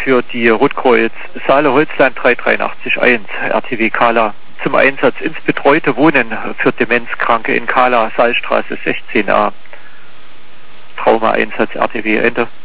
für die Rotkreuz Saale-Holzland 3881, RTW Kala. Zum Einsatz ins betreute Wohnen für Demenzkranke in Kala, Saalstraße 16a. Trauma-Einsatz RTW, Ende.